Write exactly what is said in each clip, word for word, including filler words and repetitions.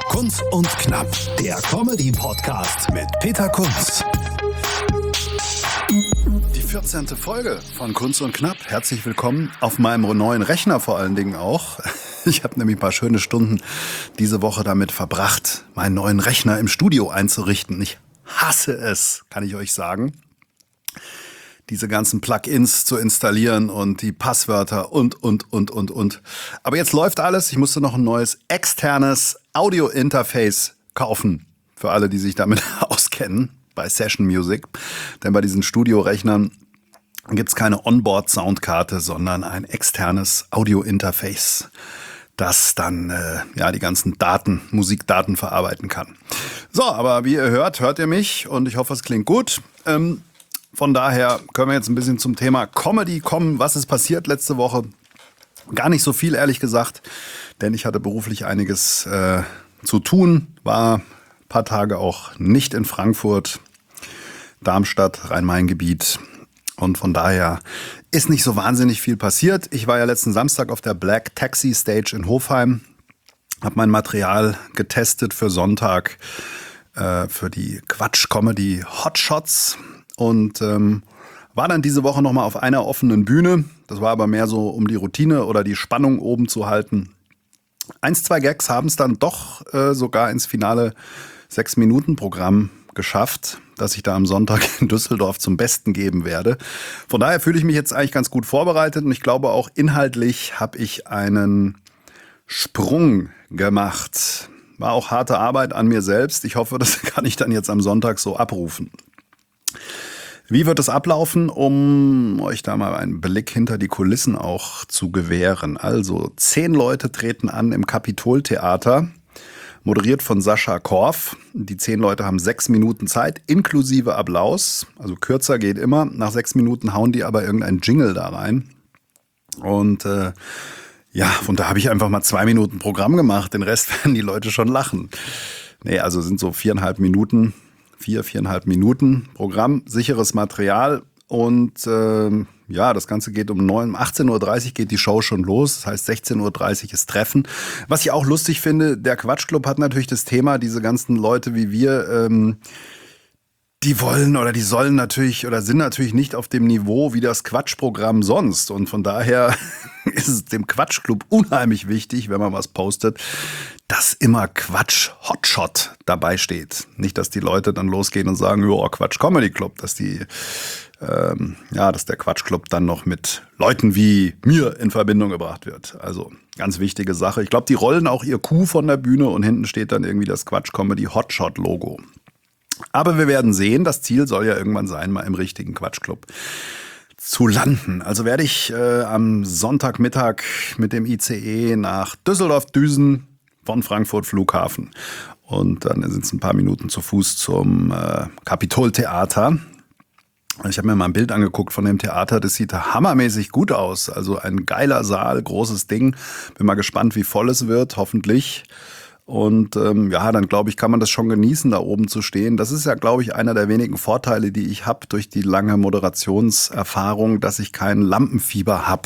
Kunz und Knapp, der Comedy-Podcast mit Peter Kunz. Die vierzehnte Folge von Kunz und Knapp. Herzlich willkommen auf meinem neuen Rechner vor allen Dingen auch. Ich habe nämlich ein paar schöne Stunden diese Woche damit verbracht, meinen neuen Rechner im Studio einzurichten. Ich hasse es, kann ich euch sagen, diese ganzen Plugins zu installieren und die Passwörter und, und, und, und, und. Aber jetzt läuft alles. Ich musste noch ein neues externes Audio-Interface kaufen. Für alle, die sich damit auskennen bei Session Music. Denn bei diesen Studiorechnern gibt's keine Onboard-Soundkarte, sondern ein externes Audio-Interface, das dann äh, ja die ganzen Daten, Musikdaten verarbeiten kann. So, aber wie ihr hört, hört ihr mich und ich hoffe, es klingt gut. Ähm, Von daher können wir jetzt ein bisschen zum Thema Comedy kommen. Was ist passiert letzte Woche? Gar nicht so viel, ehrlich gesagt, denn ich hatte beruflich einiges äh, zu tun. War ein paar Tage auch nicht in Frankfurt, Darmstadt, Rhein-Main-Gebiet. Und von daher ist nicht so wahnsinnig viel passiert. Ich war ja letzten Samstag auf der Black Taxi Stage in Hofheim, habe mein Material getestet für Sonntag, äh, für die Quatsch-Comedy Hotshots. Und ähm, war dann diese Woche nochmal auf einer offenen Bühne. Das war aber mehr so, um die Routine oder die Spannung oben zu halten. Eins, zwei Gags haben es dann doch äh, sogar ins finale sechs-Minuten-Programm geschafft, das ich da am Sonntag in Düsseldorf zum Besten geben werde. Von daher fühle ich mich jetzt eigentlich ganz gut vorbereitet. Und ich glaube auch inhaltlich habe ich einen Sprung gemacht. War auch harte Arbeit an mir selbst. Ich hoffe, das kann ich dann jetzt am Sonntag so abrufen. Wie wird es ablaufen, um euch da mal einen Blick hinter die Kulissen auch zu gewähren? Also, zehn Leute treten an im Kapitoltheater, moderiert von Sascha Korf. Die zehn Leute haben sechs Minuten Zeit, inklusive Applaus. Also kürzer geht immer. Nach sechs Minuten hauen die aber irgendein Jingle da rein. Und äh, ja, und da habe ich einfach mal zwei Minuten Programm gemacht. Den Rest werden die Leute schon lachen. Nee, also sind so viereinhalb Minuten. Vier, viereinhalb Minuten Programm, sicheres Material und äh, ja, das Ganze geht um neun, achtzehn Uhr dreißig geht die Show schon los, das heißt sechzehn Uhr dreißig ist Treffen. Was ich auch lustig finde, der Quatschclub hat natürlich das Thema, diese ganzen Leute wie wir, ähm, die wollen oder die sollen natürlich oder sind natürlich nicht auf dem Niveau wie das Quatschprogramm sonst. Und von daher ist es dem Quatschclub unheimlich wichtig, wenn man was postet, dass immer Quatsch Hotshot dabei steht. Nicht, dass die Leute dann losgehen und sagen, jo, Quatsch Comedy Club, dass die, ähm, ja, dass der Quatschclub dann noch mit Leuten wie mir in Verbindung gebracht wird. Also ganz wichtige Sache. Ich glaube, die rollen auch ihr Kuh von der Bühne und hinten steht dann irgendwie das Quatsch Comedy Hotshot Logo. Aber wir werden sehen, das Ziel soll ja irgendwann sein, mal im richtigen Quatschclub zu landen. Also werde ich äh, am Sonntagmittag mit dem I C E nach Düsseldorf düsen von Frankfurt Flughafen. Und dann sind es ein paar Minuten zu Fuß zum äh, Kapitoltheater. Ich habe mir mal ein Bild angeguckt von dem Theater, das sieht hammermäßig gut aus. Also ein geiler Saal, großes Ding. Bin mal gespannt, wie voll es wird, hoffentlich. Und ähm, ja, dann glaube ich, kann man das schon genießen, da oben zu stehen. Das ist ja, glaube ich, einer der wenigen Vorteile, die ich habe durch die lange Moderationserfahrung, dass ich kein Lampenfieber habe.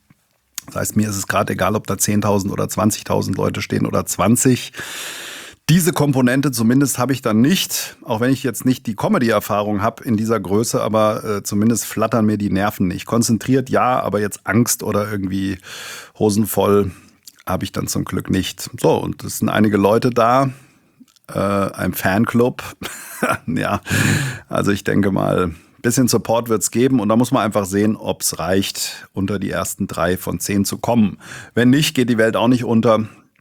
Das heißt, mir ist es gerade egal, ob da zehntausend oder zwanzigtausend Leute stehen oder zwanzig. Diese Komponente zumindest habe ich dann nicht, auch wenn ich jetzt nicht die Comedy-Erfahrung habe in dieser Größe, aber äh, zumindest flattern mir die Nerven nicht. Konzentriert ja, aber jetzt Angst oder irgendwie hosenvoll habe ich dann zum Glück nicht. So, und es sind einige Leute da, äh, ein Fanclub. Ja, also ich denke mal, ein bisschen Support wird es geben und da muss man einfach sehen, ob es reicht, unter die ersten drei von zehn zu kommen. Wenn nicht, geht die Welt auch nicht unter.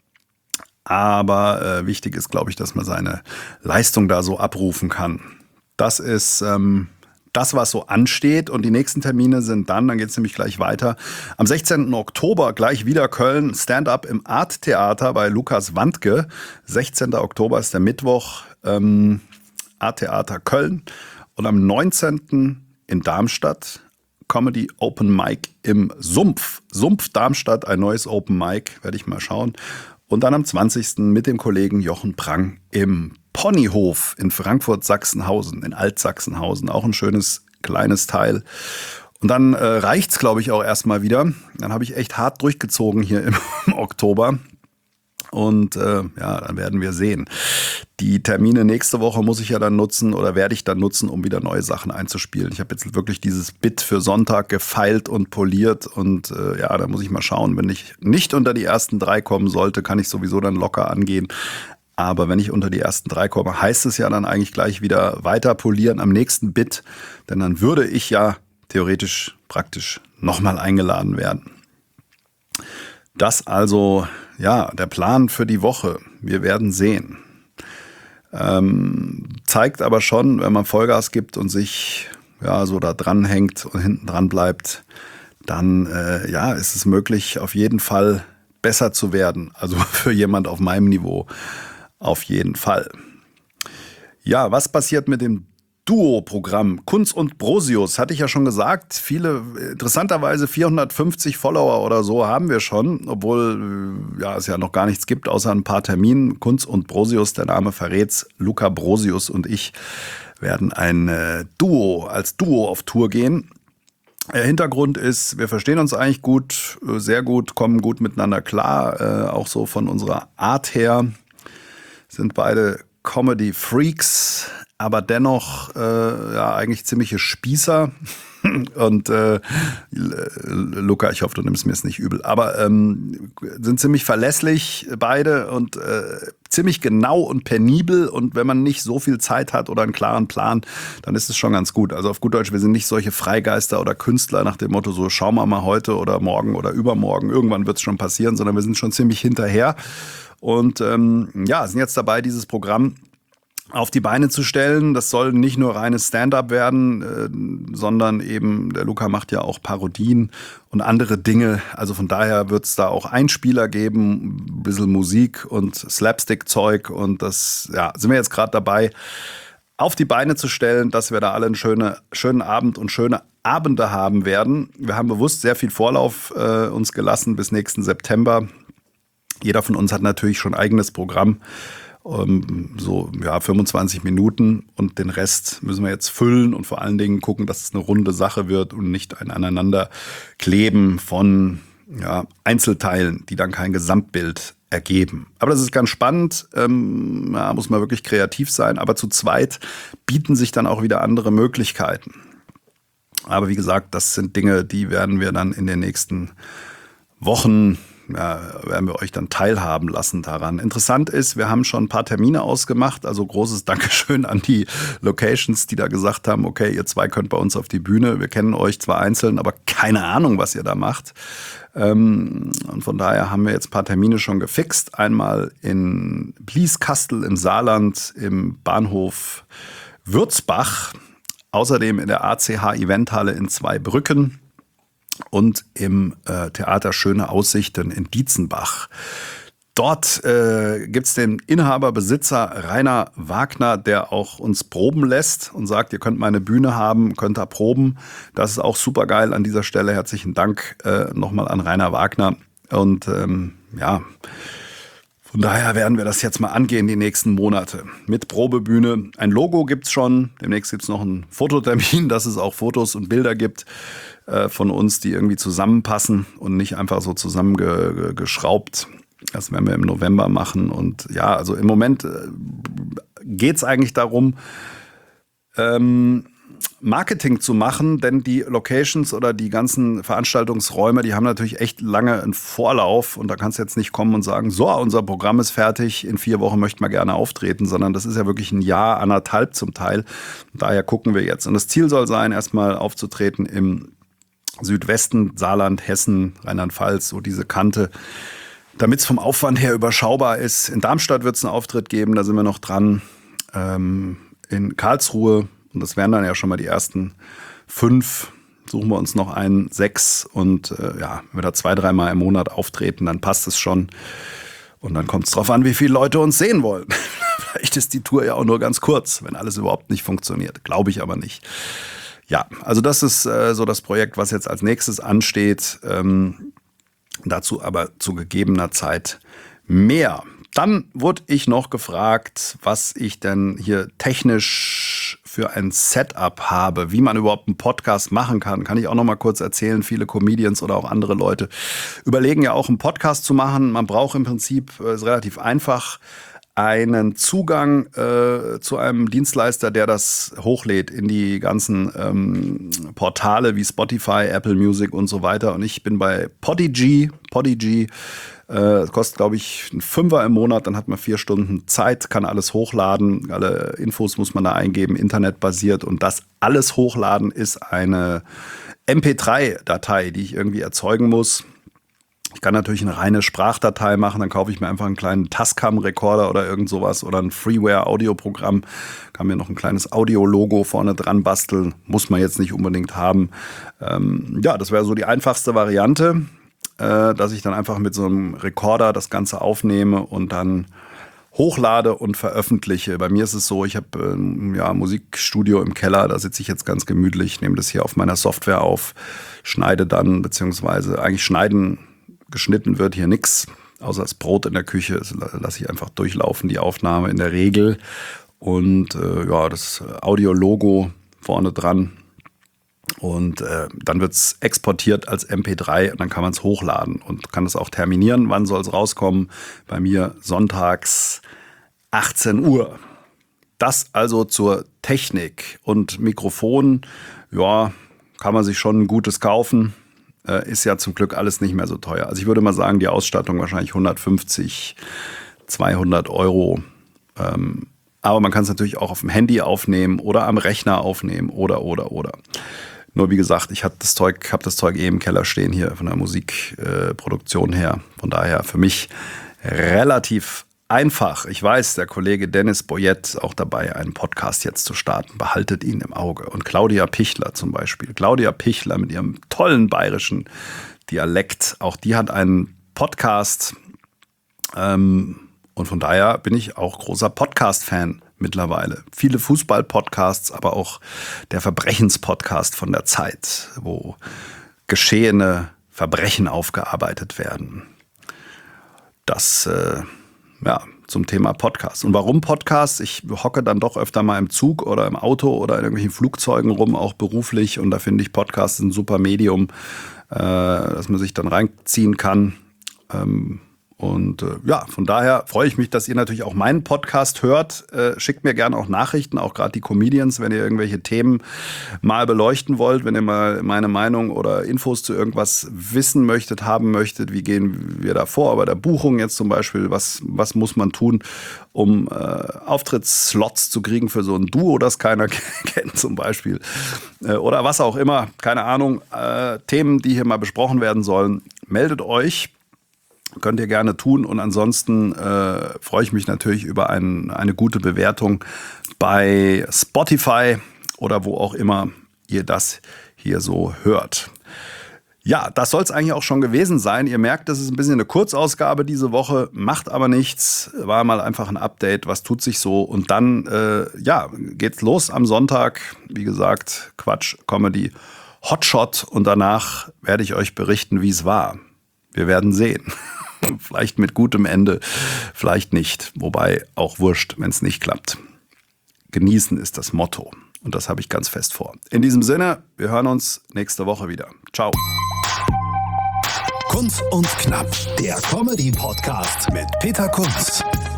Aber äh, wichtig ist, glaube ich, dass man seine Leistung da so abrufen kann. Das ist ähm, das, was so ansteht. Und die nächsten Termine sind dann, dann geht es nämlich gleich weiter, am sechzehnten Oktober gleich wieder Köln, Stand-up im Art-Theater bei Lukas Wandke. sechzehnten Oktober ist der Mittwoch, ähm, Art-Theater Köln. Und am neunzehnten in Darmstadt Comedy Open Mic im Sumpf. Sumpf Darmstadt, ein neues Open Mic, werde ich mal schauen. Und dann am zwanzigsten mit dem Kollegen Jochen Prang im Ponyhof in Frankfurt-Sachsenhausen, in Altsachsenhausen. Auch ein schönes kleines Teil. Und dann äh, reicht's, glaube ich, auch erstmal wieder. Dann habe ich echt hart durchgezogen hier im Oktober. Und äh, ja, dann werden wir sehen. Die Termine nächste Woche muss ich ja dann nutzen oder werde ich dann nutzen, um wieder neue Sachen einzuspielen. Ich habe jetzt wirklich dieses Bit für Sonntag gefeilt und poliert und äh, ja, da muss ich mal schauen. Wenn ich nicht unter die ersten drei kommen sollte, kann ich sowieso dann locker angehen. Aber wenn ich unter die ersten drei komme, heißt es ja dann eigentlich gleich wieder weiter polieren am nächsten Bit. Denn dann würde ich ja theoretisch praktisch nochmal eingeladen werden. Das also, ja, der Plan für die Woche. Wir werden sehen. Ähm, zeigt aber schon, wenn man Vollgas gibt und sich ja so da dran hängt und hinten dran bleibt, dann äh, ja, ist es möglich, auf jeden Fall besser zu werden. Also für jemand auf meinem Niveau auf jeden Fall. Ja, was passiert mit dem Duo-Programm Kunz und Brosius? Hatte ich ja schon gesagt. Viele, interessanterweise vierhundertfünfzig Follower oder so haben wir schon, obwohl ja, es ja noch gar nichts gibt, außer ein paar Terminen. Kunz und Brosius, der Name verrät's. Luca Brosius und ich werden ein äh, Duo, als Duo auf Tour gehen. Der Hintergrund ist, wir verstehen uns eigentlich gut, sehr gut, kommen gut miteinander klar, äh, auch so von unserer Art her. Sind beide Comedy-Freaks, aber dennoch äh, ja eigentlich ziemliche Spießer. Und äh, Luca, ich hoffe, du nimmst mir es nicht übel, aber ähm, sind ziemlich verlässlich beide und äh, ziemlich genau und penibel. Und wenn man nicht so viel Zeit hat oder einen klaren Plan, dann ist es schon ganz gut. Also auf gut Deutsch, wir sind nicht solche Freigeister oder Künstler nach dem Motto, so schauen wir mal heute oder morgen oder übermorgen, irgendwann wird es schon passieren, sondern wir sind schon ziemlich hinterher. Und ähm, ja, sind jetzt dabei, dieses Programm auf die Beine zu stellen. Das soll nicht nur reines Stand-up werden, äh, sondern eben, der Luca macht ja auch Parodien und andere Dinge. Also von daher wird es da auch Einspieler geben, ein bisschen Musik und Slapstick-Zeug. Und das ja, sind wir jetzt gerade dabei, auf die Beine zu stellen, dass wir da alle einen schöne, schönen Abend und schöne Abende haben werden. Wir haben bewusst sehr viel Vorlauf äh, uns gelassen bis nächsten September. Jeder von uns hat natürlich schon ein eigenes Programm, so ja, fünfundzwanzig Minuten, und den Rest müssen wir jetzt füllen und vor allen Dingen gucken, dass es eine runde Sache wird und nicht ein Aneinanderkleben von ja, Einzelteilen, die dann kein Gesamtbild ergeben. Aber das ist ganz spannend, ähm, ja, muss man wirklich kreativ sein, aber zu zweit bieten sich dann auch wieder andere Möglichkeiten. Aber wie gesagt, das sind Dinge, die werden wir dann in den nächsten Wochen Ja, werden wir euch dann teilhaben lassen daran. Interessant ist, wir haben schon ein paar Termine ausgemacht, also großes Dankeschön an die Locations, die da gesagt haben, okay, ihr zwei könnt bei uns auf die Bühne, wir kennen euch zwar einzeln, aber keine Ahnung, was ihr da macht. Und von daher haben wir jetzt ein paar Termine schon gefixt. Einmal in Blieskastel im Saarland, im Bahnhof Würzbach, außerdem in der A C H-Eventhalle in Zweibrücken und im äh, Theater Schöne Aussichten in Dietzenbach. Dort äh, gibt es den Inhaber, Besitzer Rainer Wagner, der auch uns proben lässt und sagt, ihr könnt meine Bühne haben, könnt da proben. Das ist auch super geil an dieser Stelle. Herzlichen Dank äh, nochmal an Rainer Wagner. Und ähm, ja, von daher werden wir das jetzt mal angehen die nächsten Monate. Mit Probebühne. Ein Logo gibt's schon. Demnächst gibt's noch einen Fototermin, dass es auch Fotos und Bilder gibt von uns, die irgendwie zusammenpassen und nicht einfach so zusammengeschraubt. Das werden wir im November machen. Und ja, also im Moment geht es eigentlich darum, ähm, Marketing zu machen, denn die Locations oder die ganzen Veranstaltungsräume, die haben natürlich echt lange einen Vorlauf, und da kannst du jetzt nicht kommen und sagen, so, unser Programm ist fertig, in vier Wochen möchten wir gerne auftreten, sondern das ist ja wirklich ein Jahr, anderthalb zum Teil. Und daher gucken wir jetzt. Und das Ziel soll sein, erstmal aufzutreten im Südwesten, Saarland, Hessen, Rheinland-Pfalz, so diese Kante, damit es vom Aufwand her überschaubar ist. In Darmstadt wird es einen Auftritt geben, da sind wir noch dran. Ähm, in Karlsruhe, und das wären dann ja schon mal die ersten fünf, suchen wir uns noch einen, sechs. Und äh, ja, wenn wir da zwei, dreimal im Monat auftreten, dann passt es schon. Und dann kommt es drauf an, wie viele Leute uns sehen wollen. Vielleicht ist die Tour ja auch nur ganz kurz, wenn alles überhaupt nicht funktioniert. Glaube ich aber nicht. Ja, also das ist äh, so das Projekt, was jetzt als nächstes ansteht. Ähm, dazu aber zu gegebener Zeit mehr. Dann wurde ich noch gefragt, was ich denn hier technisch für ein Setup habe, wie man überhaupt einen Podcast machen kann, kann ich auch noch mal kurz erzählen. Viele Comedians oder auch andere Leute überlegen ja auch, einen Podcast zu machen. Man braucht im Prinzip, äh, ist relativ einfach, einen Zugang äh, zu einem Dienstleister, der das hochlädt in die ganzen ähm, Portale wie Spotify, Apple Music und so weiter. Und ich bin bei Podigy. Podigy äh, kostet, glaube ich, einen Fünfer im Monat. Dann hat man vier Stunden Zeit, kann alles hochladen. Alle Infos muss man da eingeben, internetbasiert. Und das alles hochladen ist eine M P drei Datei, die ich irgendwie erzeugen muss. Ich kann natürlich eine reine Sprachdatei machen, dann kaufe ich mir einfach einen kleinen Tascam-Rekorder oder irgend sowas oder ein Freeware-Audioprogramm, kann mir noch ein kleines Audio-Logo vorne dran basteln, muss man jetzt nicht unbedingt haben. Ähm, ja, das wäre so die einfachste Variante, äh, dass ich dann einfach mit so einem Rekorder das Ganze aufnehme und dann hochlade und veröffentliche. Bei mir ist es so, ich habe ein ja, Musikstudio im Keller, da sitze ich jetzt ganz gemütlich, nehme das hier auf meiner Software auf, schneide dann, beziehungsweise eigentlich schneiden, geschnitten wird hier nichts, außer das Brot in der Küche. Das lasse ich einfach durchlaufen, die Aufnahme in der Regel. Und äh, ja, das Audio-Logo vorne dran. Und äh, dann wird es exportiert als M P drei und dann kann man es hochladen und kann es auch terminieren. Wann soll es rauskommen? Bei mir sonntags achtzehn Uhr. Das also zur Technik. Und Mikrofon, ja, kann man sich schon ein gutes kaufen. Ist ja zum Glück alles nicht mehr so teuer. Also ich würde mal sagen, die Ausstattung wahrscheinlich hundertfünfzig, zweihundert Euro. Ähm, aber man kann es natürlich auch auf dem Handy aufnehmen oder am Rechner aufnehmen oder, oder, oder. Nur wie gesagt, ich habe das Zeug, hab das Zeug eh im Keller stehen hier von der Musikproduktion äh, her. Von daher für mich relativ einfach. Ich weiß, der Kollege Dennis Boyett ist auch dabei, einen Podcast jetzt zu starten. Behaltet ihn im Auge. Und Claudia Pichler zum Beispiel. Claudia Pichler mit ihrem tollen bayerischen Dialekt. Auch die hat einen Podcast. Ähm, und von daher bin ich auch großer Podcast-Fan mittlerweile. Viele Fußball-Podcasts, aber auch der Verbrechens-Podcast von der Zeit, wo geschehene Verbrechen aufgearbeitet werden. Das äh, Ja, zum Thema Podcast. Und warum Podcast? Ich hocke dann doch öfter mal im Zug oder im Auto oder in irgendwelchen Flugzeugen rum, auch beruflich. Und da finde ich Podcast ein super Medium, äh, dass man sich dann reinziehen kann. Ähm, und äh, ja, von daher freue ich mich, dass ihr natürlich auch meinen Podcast hört. Äh, schickt mir gerne auch Nachrichten, auch gerade die Comedians, wenn ihr irgendwelche Themen mal beleuchten wollt, wenn ihr mal meine Meinung oder Infos zu irgendwas wissen möchtet, haben möchtet. Wie gehen wir da vor? Bei der Buchung jetzt zum Beispiel, was, was muss man tun, um äh, Auftrittsslots zu kriegen für so ein Duo, das keiner kennt zum Beispiel. Äh, oder was auch immer, keine Ahnung. Äh, Themen, die hier mal besprochen werden sollen, meldet euch. Könnt ihr gerne tun und ansonsten äh, freue ich mich natürlich über ein, eine gute Bewertung bei Spotify oder wo auch immer ihr das hier so hört. Ja, das soll es eigentlich auch schon gewesen sein. Ihr merkt, das ist ein bisschen eine Kurzausgabe diese Woche, macht aber nichts, war mal einfach ein Update, was tut sich so und dann äh, ja, geht's los am Sonntag. Wie gesagt, Quatsch, Comedy, Hotshot und danach werde ich euch berichten, wie es war. Wir werden sehen. Vielleicht mit gutem Ende, vielleicht nicht. Wobei auch wurscht, wenn es nicht klappt. Genießen ist das Motto. Und das habe ich ganz fest vor. In diesem Sinne, wir hören uns nächste Woche wieder. Ciao. Kunz und Knapp, der Comedy-Podcast mit Peter Kunz.